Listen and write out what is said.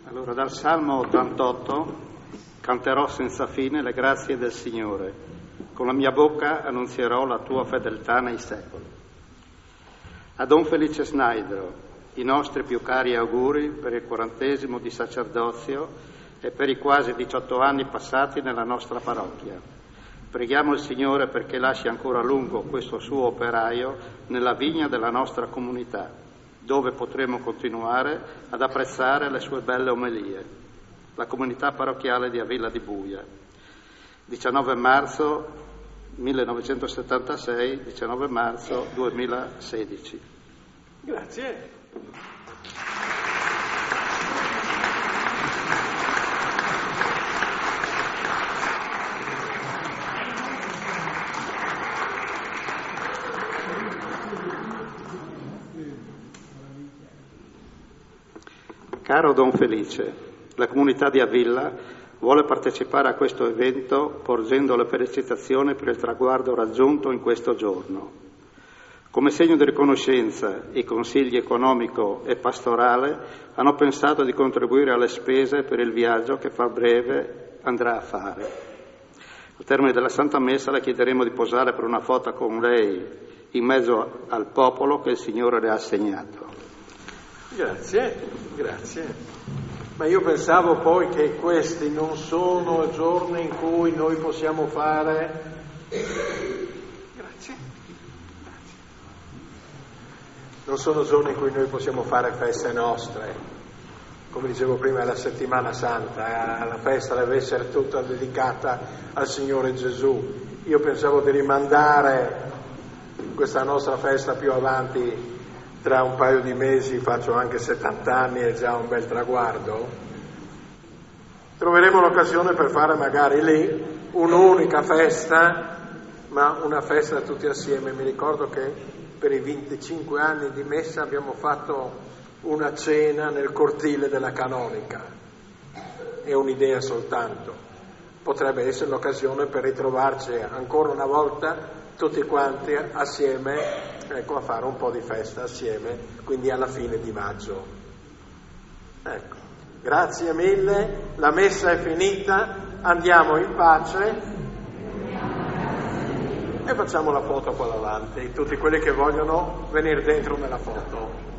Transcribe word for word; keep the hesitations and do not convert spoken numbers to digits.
Allora, dal Salmo ottantotto canterò senza fine le grazie del Signore. Con la mia bocca annunzierò la tua fedeltà nei secoli. A Don Felice Snaidro, i nostri più cari auguri per il quarantesimo di sacerdozio e per i quasi diciotto anni passati nella nostra parrocchia. Preghiamo il Signore perché lasci ancora a lungo questo suo operaio nella vigna della nostra comunità, dove potremo continuare ad apprezzare le sue belle omelie. La comunità parrocchiale di Avilla di Buia, diciannove marzo millenovecentosettantasei, diciannove marzo duemilasedici. Grazie. Caro Don Felice, la comunità di Avilla vuole partecipare a questo evento porgendo le felicitazioni per il traguardo raggiunto in questo giorno. Come segno di riconoscenza, i consigli economico e pastorale hanno pensato di contribuire alle spese per il viaggio che fra breve andrà a fare. Al termine della Santa Messa le chiederemo di posare per una foto con lei in mezzo al popolo che il Signore le ha assegnato. Grazie, grazie. Ma io pensavo poi che questi non sono giorni in cui noi possiamo fare... Grazie. Non sono giorni in cui noi possiamo fare feste nostre. Come dicevo prima, è la settimana santa, la festa deve essere tutta dedicata al Signore Gesù. Io pensavo di rimandare questa nostra festa più avanti. Tra un paio di mesi faccio anche settanta anni, è già un bel traguardo. Troveremo l'occasione per fare magari lì un'unica festa, ma una festa tutti assieme. Mi ricordo che per i venticinque anni di messa abbiamo fatto una cena nel cortile della Canonica. È un'idea soltanto. Potrebbe essere l'occasione per ritrovarci ancora una volta tutti quanti assieme, ecco, a fare un po' di festa assieme, quindi alla fine di maggio. Ecco, grazie mille, la messa è finita, andiamo in pace e facciamo la foto qua davanti, tutti quelli che vogliono venire dentro nella foto.